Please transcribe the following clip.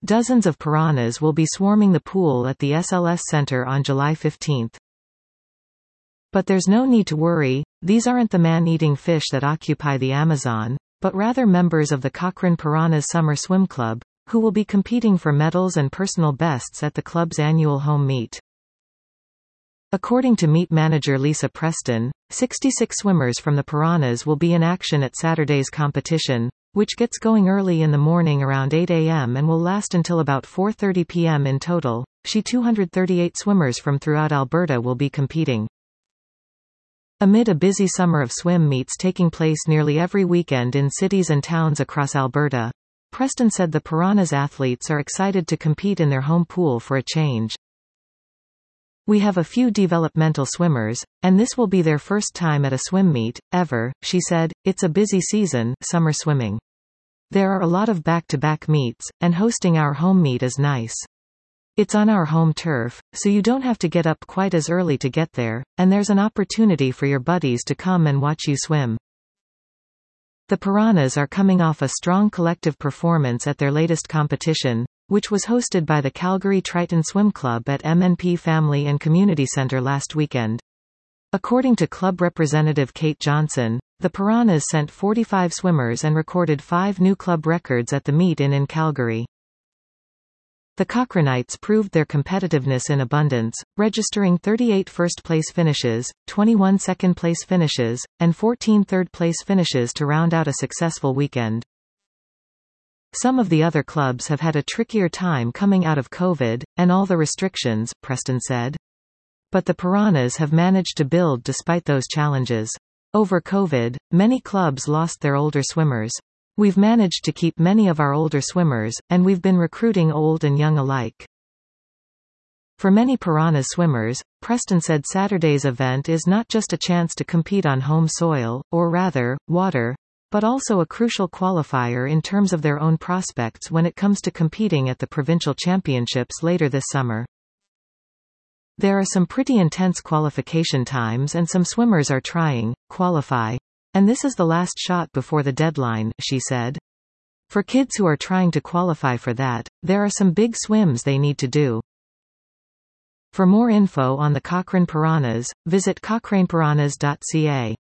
Dozens of piranhas will be swarming the pool at the SLS Center on July 15. But there's no need to worry, these aren't the man-eating fish that occupy the Amazon, but rather members of the Cochrane Piranhas Summer Swim Club, who will be competing for medals and personal bests at the club's annual home meet. According to meet manager Lisa Preston, 66 swimmers from the Piranhas will be in action at Saturday's competition, which gets going early in the morning around 8 a.m. and will last until about 4:30 p.m. in total. 238 swimmers from throughout Alberta will be competing. Amid a busy summer of swim meets taking place nearly every weekend in cities and towns across Alberta, Preston said the Piranhas athletes are excited to compete in their home pool for a change. We have a few developmental swimmers, and this will be their first time at a swim meet, ever, she said. It's a busy season, summer swimming. There are a lot of back-to-back meets, and hosting our home meet is nice. It's on our home turf, so you don't have to get up quite as early to get there, and there's an opportunity for your buddies to come and watch you swim. The Piranhas are coming off a strong collective performance at their latest competition, which was hosted by the Calgary Triton Swim Club at MNP Family and Community Centre last weekend. According to club representative Kate Johnson, the Piranhas sent 45 swimmers and recorded 5 new club records at the meet in Calgary. The Cochranites proved their competitiveness in abundance, registering 38 first-place finishes, 21 second-place finishes, and 14 third-place finishes to round out a successful weekend. Some of the other clubs have had a trickier time coming out of COVID, and all the restrictions, Preston said. But the Piranhas have managed to build despite those challenges. Over COVID, many clubs lost their older swimmers. We've managed to keep many of our older swimmers, and we've been recruiting old and young alike. For many Piranhas swimmers, Preston said Saturday's event is not just a chance to compete on home soil, or rather, water, but also a crucial qualifier in terms of their own prospects when it comes to competing at the provincial championships later this summer. There are some pretty intense qualification times and some swimmers are trying, qualify. And this is the last shot before the deadline, she said. For kids who are trying to qualify for that, there are some big swims they need to do. For more info on the Cochrane Piranhas, visit cochranepiranhas.ca.